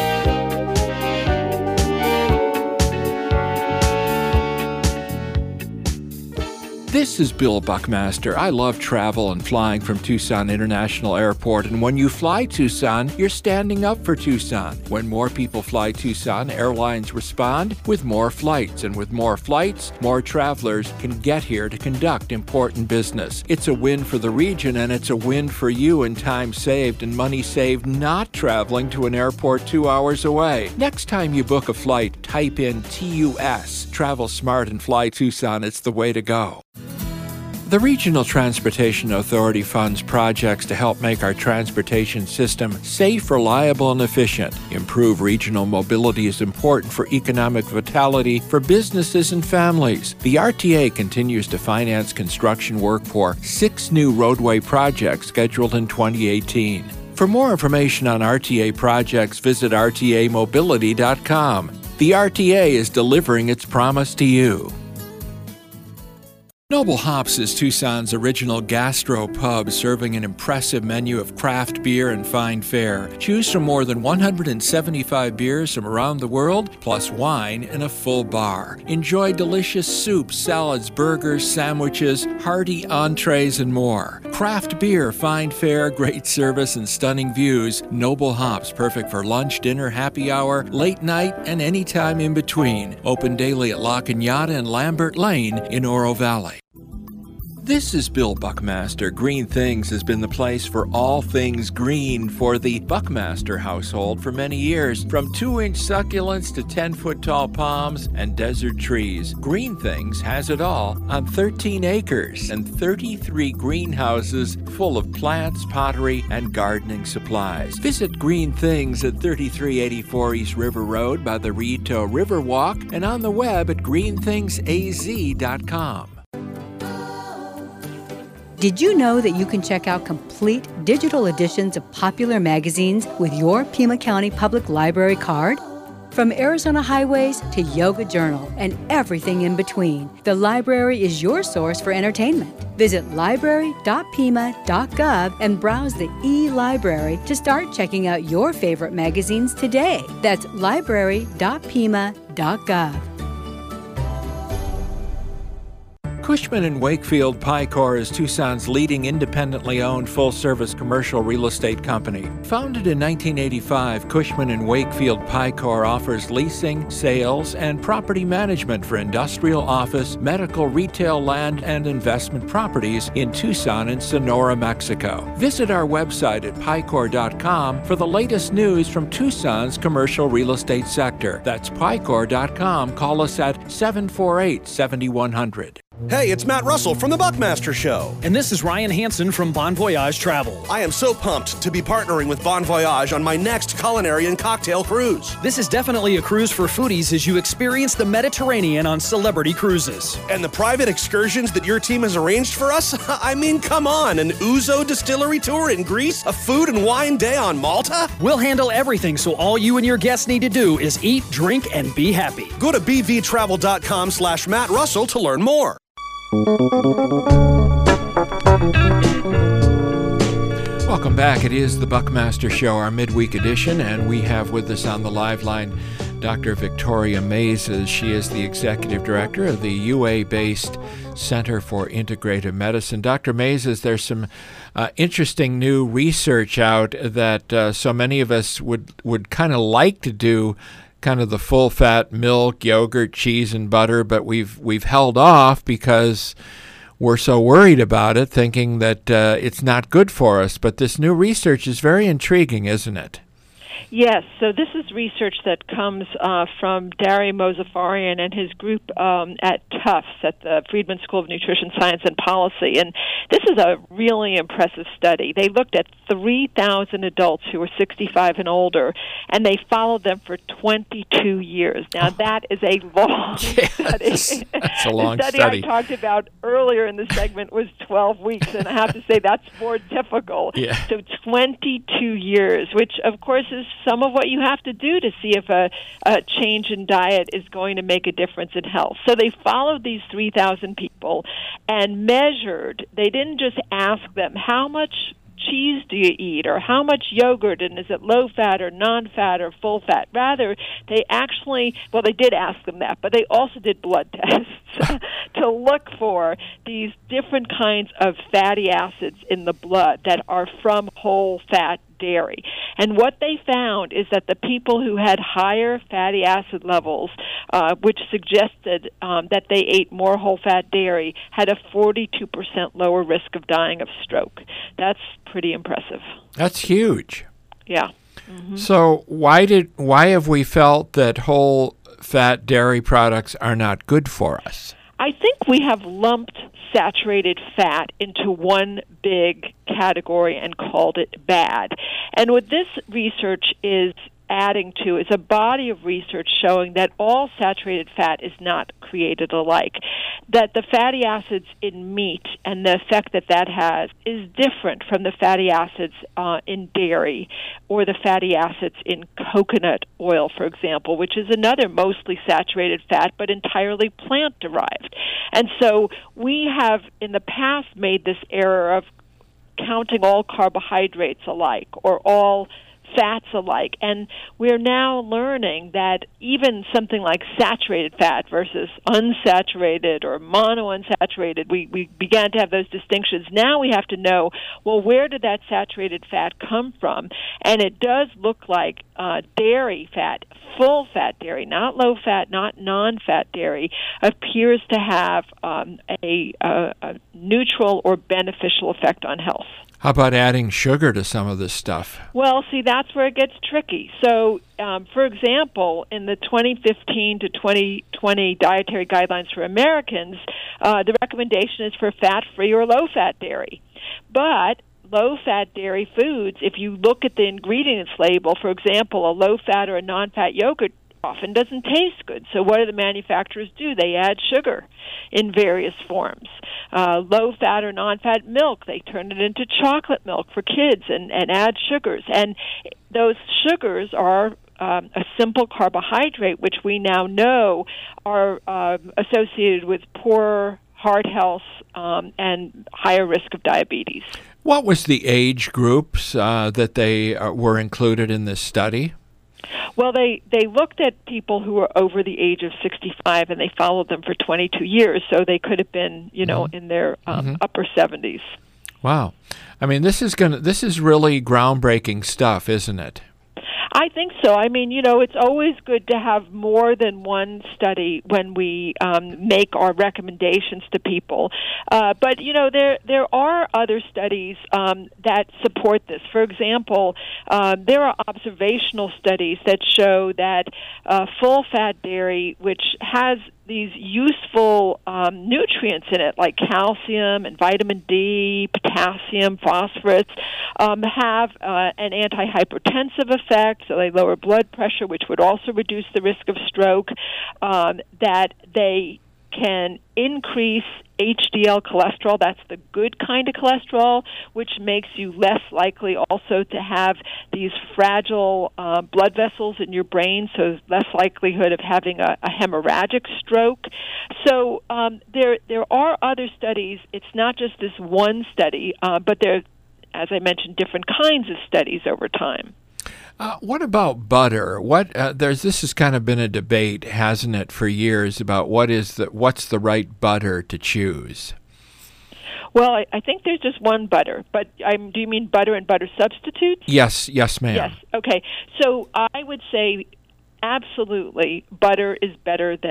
This is Bill Buckmaster. I love travel and flying from Tucson International Airport, and when you fly Tucson, you're standing up for Tucson. When more people fly Tucson, airlines respond with more flights, and with more flights, more travelers can get here to conduct important business. It's a win for the region, and it's a win for you in time saved and money saved not traveling to an airport two hours away. Next time you book a flight, type in T U S. Travel smart and fly Tucson. It's the way to go. The Regional Transportation Authority funds projects to help make our transportation system safe, reliable, and efficient. Improve regional mobility is important for economic vitality for businesses and families. The R T A continues to finance construction work for six new roadway projects scheduled in twenty eighteen. For more information on R T A projects, visit R T A mobility dot com. The R T A is delivering its promise to you. Noble Hops is Tucson's original gastro pub, serving an impressive menu of craft beer and fine fare. Choose from more than one hundred seventy-five beers from around the world, plus wine and a full bar. Enjoy delicious soups, salads, burgers, sandwiches, hearty entrees, and more. Craft beer, fine fare, great service, and stunning views. Noble Hops, perfect for lunch, dinner, happy hour, late night, and any time in between. Open daily at La Cañada and Lambert Lane in Oro Valley. This is Bill Buckmaster. Green Things has been the place for all things green for the Buckmaster household for many years. From two-inch succulents to ten-foot-tall palms and desert trees, Green Things has it all on thirteen acres and thirty-three greenhouses full of plants, pottery, and gardening supplies. Visit Green Things at thirty-three eighty-four East River Road by the Rito Riverwalk and on the web at green things a z dot com.
Did you know that you can check out complete digital editions of popular magazines with your Pima County Public Library card? From Arizona Highways to Yoga Journal and everything in between, the library is your source for entertainment. Visit library dot pima dot gov and browse the e-library to start checking out your favorite magazines today. That's library dot pima dot gov.
Cushman and Wakefield Picor is Tucson's leading independently owned full-service commercial real estate company. Founded in nineteen eighty-five, Cushman and Wakefield Picor offers leasing, sales, and property management for industrial, office, medical, retail, land, and investment properties in Tucson and Sonora, Mexico. Visit our website at picor dot com for the latest news from Tucson's commercial real estate sector. That's picor dot com. Call us at seven four eight, seven one zero zero.
Hey, it's Matt Russell from The Buckmaster Show.
And this is Ryan Hansen from Bon Voyage Travel.
I am so pumped to be partnering with Bon Voyage on my next culinary and cocktail cruise.
This is definitely a cruise for foodies as you experience the Mediterranean on Celebrity Cruises.
And the private excursions that your team has arranged for us? I mean, come on, an Ouzo distillery tour in Greece? A food and wine day on Malta?
We'll handle everything, so all you and your guests need to do is eat, drink, and be happy.
Go to b v travel dot com slash Matt Russell to learn more.
Welcome back. It is the Buckmaster Show, our midweek edition, and we have with us on the live line Doctor Victoria Maizes. She is the executive director of the U A-based Center for Integrative Medicine. Doctor Maizes, there's some uh, interesting new research out that uh, so many of us would, would kind of like to do kind of the full-fat milk, yogurt, cheese, and butter, but we've we've held off because we're so worried about it, thinking that uh, it's not good for us. But this new research is very intriguing, isn't it?
Yes, so this is research that comes uh, from Dari Mozaffarian and his group um, at Tufts at the Friedman School of Nutrition Science and Policy. And this is a really impressive study. They looked at three thousand adults who were sixty-five and older, and they followed them for twenty-two years. Now, that is a long
yes,
study.
That's a long
the study.
study
I talked about earlier in the segment was twelve weeks, and I have to say that's more typical.
Yeah.
So twenty-two years, which, of course, is some of what you have to do to see if a, a change in diet is going to make a difference in health. So they followed these three thousand people and measured. They didn't just ask them, how much cheese do you eat, or how much yogurt, and is it low fat or non-fat or full fat? Rather, they actually, well, they did ask them that, but they also did blood tests to look for these different kinds of fatty acids in the blood that are from whole fat dairy. And what they found is that the people who had higher fatty acid levels, uh, which suggested um, that they ate more whole-fat dairy, had a forty-two percent lower risk of dying of stroke. That's pretty impressive.
That's huge.
Yeah. Mm-hmm.
So why did why have we felt that whole-fat dairy products are not good for us?
I think we have lumped saturated fat into one big category and called it bad. And what this research is adding to is a body of research showing that all saturated fat is not created alike, that the fatty acids in meat and the effect that that has is different from the fatty acids uh, in dairy or the fatty acids in coconut oil, for example, which is another mostly saturated fat but entirely plant-derived. And so we have in the past made this error of counting all carbohydrates alike or all fats alike, and we're now learning that even something like saturated fat versus unsaturated or monounsaturated, we, we began to have those distinctions. Now we have to know, well, where did that saturated fat come from? And it does look like uh, dairy fat, full-fat dairy, not low-fat, not non-fat dairy, appears to have um, a, a, a neutral or beneficial effect on health.
How about adding sugar to some of this stuff?
Well, see, that's where it gets tricky. So, um, for example, in the twenty fifteen to twenty twenty Dietary Guidelines for Americans, uh, the recommendation is for fat-free or low-fat dairy. But low-fat dairy foods, if you look at the ingredients label, for example, a low-fat or a non-fat yogurt often doesn't taste good. So what do the manufacturers do? They add sugar in various forms. Uh, low-fat or non-fat milk, they turn it into chocolate milk for kids and, and add sugars. And those sugars are um, a simple carbohydrate, which we now know are uh, associated with poor heart health um, and higher risk of diabetes.
What was the age groups uh, that they uh, were included in this study?
Well, they, they looked at people who were over the age of sixty-five, and they followed them for twenty-two years, so they could have been, you know, mm-hmm. in their um, mm-hmm. upper seventies.
Wow. I mean, this is gonna this is really groundbreaking stuff, isn't it?
I think so. I mean, you know, it's always good to have more than one study when we um, make our recommendations to people. Uh, but, you know, there there are other studies um, that support this. For example, uh, there are observational studies that show that uh, full-fat dairy, which has these useful um, nutrients in it, like calcium and vitamin D, potassium, phosphorus, um, have uh, an antihypertensive effect, so they lower blood pressure, which would also reduce the risk of stroke, um, that they can increase H D L cholesterol, that's the good kind of cholesterol, which makes you less likely also to have these fragile uh, blood vessels in your brain, so less likelihood of having a, a hemorrhagic stroke. So um, there there are other studies. It's not just this one study, uh, but there, as I mentioned, different kinds of studies over time.
Uh, what about butter? What uh, there's this has kind of been a debate, hasn't it, for years about what is the what's the right butter to choose?
Well, I, I think there's just one butter, but um, do you mean butter and butter substitutes?
Yes, yes, ma'am.
Yes. Okay. So I would say absolutely butter is better than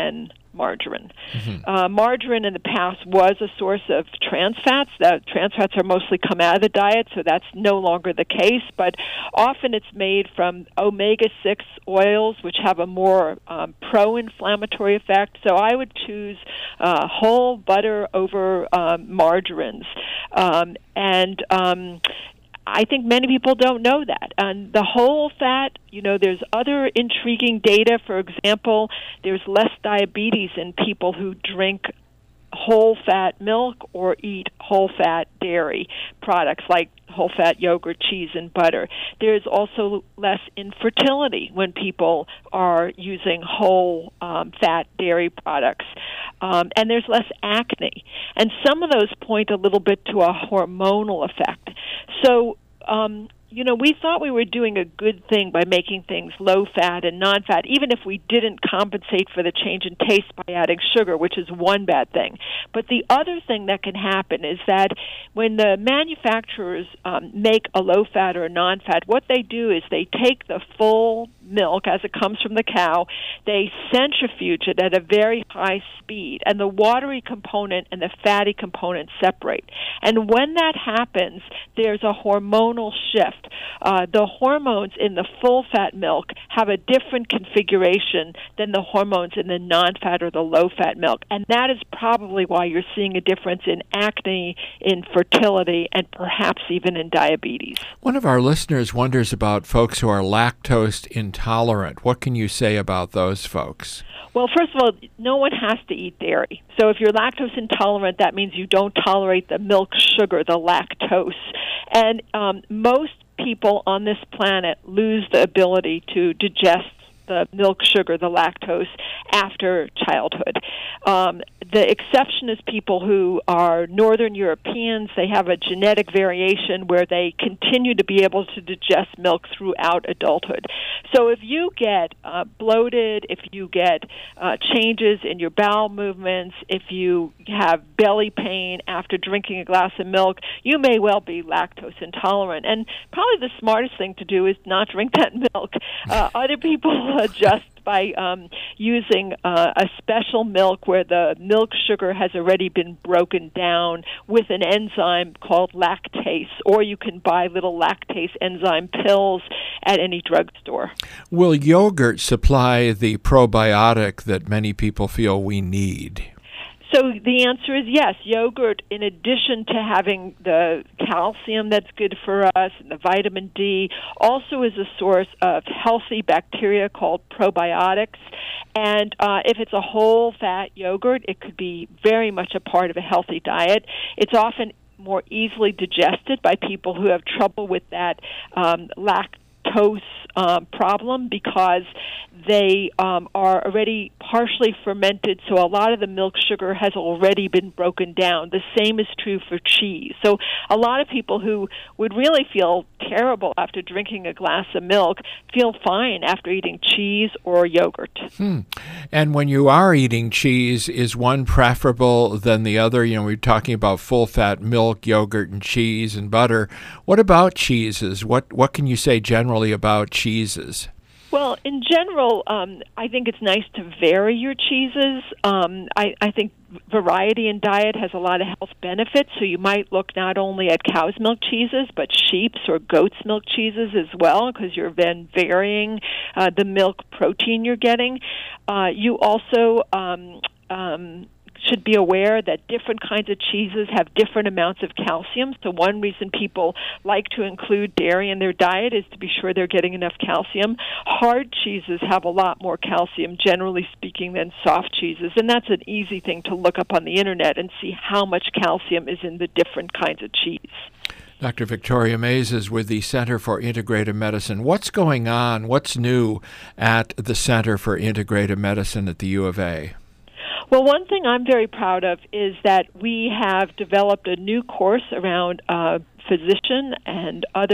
margarine.
Mm-hmm.
Uh, margarine in the past was a source of trans fats. The trans fats are mostly come out of the diet, so that's no longer the case. But often it's made from omega six oils, which have a more um, pro-inflammatory effect. So I would choose uh, whole butter over um, margarines. Um, and um, I think many people don't know that. And the whole fat, you know, there's other intriguing data. For example, there's less diabetes in people who drink whole fat milk or eat whole fat dairy products like whole fat yogurt, cheese, and butter. There's also less infertility when people are using whole um, fat dairy products. Um, and there's less acne. And some of those point a little bit to a hormonal effect. So, um, you know, we thought we were doing a good thing by making things low-fat and non-fat, even if we didn't compensate for the change in taste by adding sugar, which is one bad thing. But the other thing that can happen is that when the manufacturers um, make a low-fat or a non-fat, what they do is they take the full milk as it comes from the cow, they centrifuge it at a very high speed, and the watery component and the fatty component separate. And when that happens, there's a hormonal shift. Uh, the hormones in the full-fat milk have a different configuration than the hormones in the non-fat or the low-fat milk, and that is probably why you're seeing a difference in acne, in fertility, and perhaps even in diabetes.
One of our listeners wonders about folks who are lactose intolerant. What can you say about those folks?
Well, first of all, no one has to eat dairy. So if you're lactose intolerant, that means you don't tolerate the milk sugar, the lactose. And um, most people on this planet lose the ability to digest the milk sugar, the lactose, after childhood. Um, the exception is people who are Northern Europeans. They have a genetic variation where they continue to be able to digest milk throughout adulthood. So if you get uh, bloated, if you get uh, changes in your bowel movements, if you have belly pain after drinking a glass of milk, you may well be lactose intolerant. And probably the smartest thing to do is not drink that milk. Uh, other people adjust by um, using uh, a special milk where the milk sugar has already been broken down with an enzyme called lactase, or you can buy little lactase enzyme pills at any drugstore.
Will yogurt supply the probiotic that many people feel we need?
So the answer is yes. Yogurt, in addition to having the calcium that's good for us and the vitamin D, also is a source of healthy bacteria called probiotics. And uh, if it's a whole-fat yogurt, it could be very much a part of a healthy diet. It's often more easily digested by people who have trouble with that um, lactose uh, problem because they um, are already partially fermented, so a lot of the milk sugar has already been broken down. The same is true for cheese. So a lot of people who would really feel terrible after drinking a glass of milk feel fine after eating cheese or yogurt.
Hmm. And when you are eating cheese, is one preferable than the other? You know, we're talking about full-fat milk, yogurt, and cheese and butter. What about cheeses? What, what can you say generally about cheeses?
Well, in general, um, I think it's nice to vary your cheeses. Um, I, I think variety in diet has a lot of health benefits, so you might look not only at cow's milk cheeses, but sheep's or goat's milk cheeses as well, because you're then varying uh, the milk protein you're getting. Uh, you also um, um, should be aware that different kinds of cheeses have different amounts of calcium. So one reason people like to include dairy in their diet is to be sure they're getting enough calcium. Hard cheeses have a lot more calcium, generally speaking, than soft cheeses. And that's an easy thing to look up on the Internet and see how much calcium is in the different kinds of cheese.
Doctor Victoria Mays is with the Center for Integrative Medicine. What's going on? What's new at the Center for Integrative Medicine at the U of A?
Well, one thing I'm very proud of is that we have developed a new course around uh, physician and other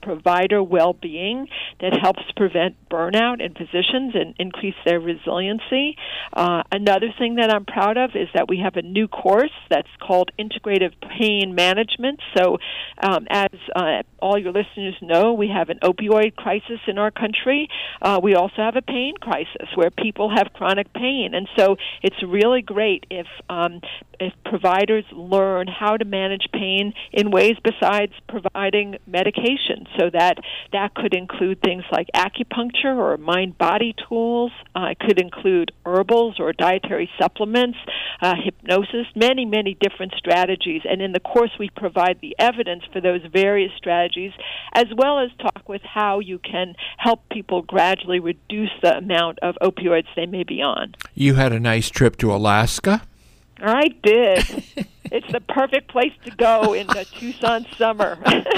provider well-being that helps prevent burnout in physicians and increase their resiliency. Uh, another thing that I'm proud of is that we have a new course that's called Integrative Pain Management. So um, as uh, all your listeners know, we have an opioid crisis in our country. Uh, we also have a pain crisis where people have chronic pain. And so it's really great if um, if providers learn how to manage pain in ways besides providing medication. So that that could include things like acupuncture or mind-body tools. Uh, it could include herbals or dietary supplements, uh, hypnosis, many, many different strategies. And in the course, we provide the evidence for those various strategies, as well as talk with how you can help people gradually reduce the amount of opioids they may be on.
You had a nice trip to Alaska?
I did. It's the perfect place to go in the Tucson summer.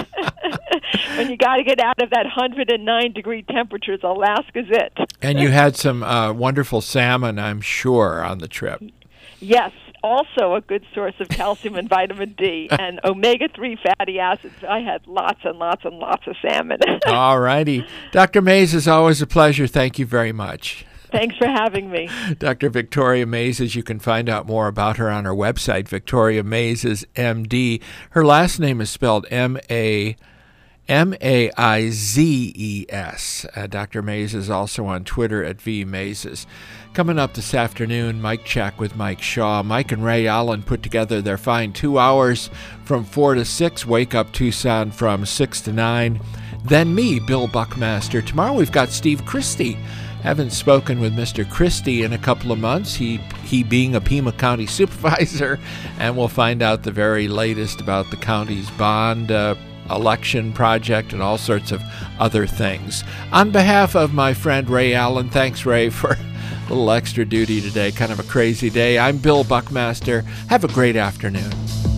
When you got to get out of that one hundred nine degree temperatures, Alaska's it.
And you had some uh, wonderful salmon, I'm sure, on the trip.
Yes. Also a good source of calcium and vitamin D and omega three fatty acids. I had lots and lots and lots of salmon.
All righty. Doctor Mays, is always a pleasure. Thank you very much.
Thanks for having me.
Doctor Victoria Maizes, you can find out more about her on her website, Victoria Maizes, M D. Her last name is spelled M A M A I Z E S. Uh, Doctor Mays is also on Twitter at V Maizes. Coming up this afternoon, Mike Check with Mike Shaw. Mike and Ray Allen put together their fine two hours from four to six. Wake Up Tucson from six to nine. Then me, Bill Buckmaster. Tomorrow we've got Steve Christie. Haven't spoken with Mister Christie in a couple of months, he he being a Pima County supervisor, and we'll find out the very latest about the county's bond uh, election project and all sorts of other things. On behalf of my friend Ray Allen, thanks, Ray, for a little extra duty today. Kind of a crazy day. I'm Bill Buckmaster. Have a great afternoon.